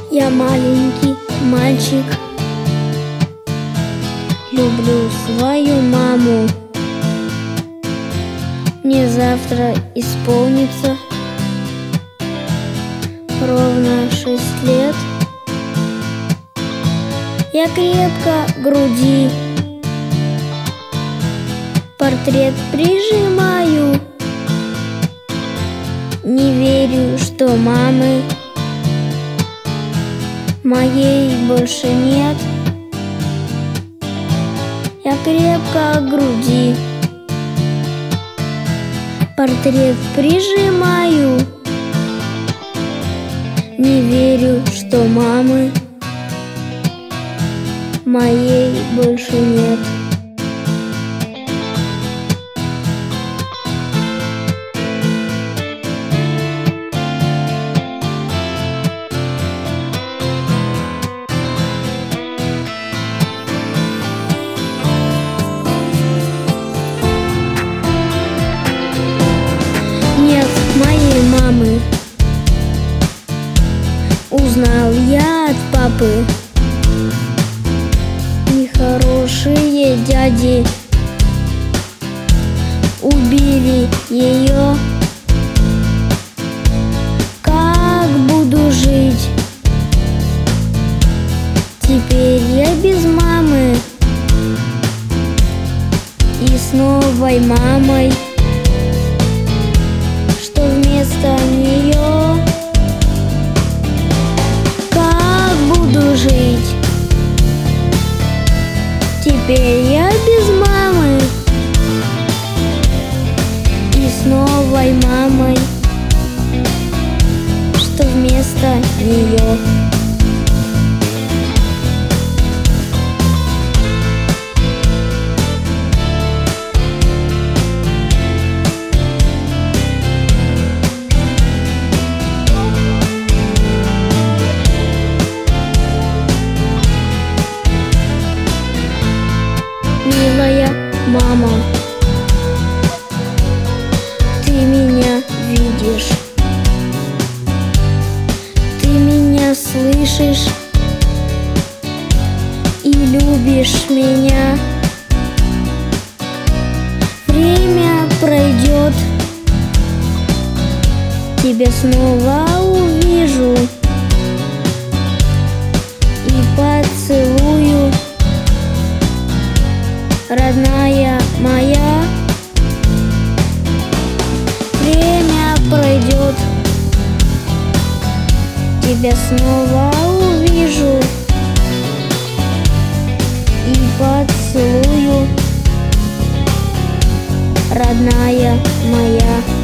Я маленький мальчик, люблю свою маму. Мне завтра исполнится ровно 6 лет. Я крепко к груди портрет прижимаю. Не верю, что мамы моей больше нет. Я крепко к груди портрет прижимаю. Не верю, что мамы моей больше нет. Нет моей мамы, узнал я от папы. Нехорошие дяди убили ее. Как буду жить теперь я без мамы и с новой мамой, что вместо нее? Как буду жить теперь я без мамы и с новой мамой, что вместо нее? Милая мама, ты меня видишь, ты меня слышишь и любишь меня. Время пройдет, тебя снова увижу и поцелую. Родная моя, время пройдет, тебя снова увижу и поцелую. Родная моя.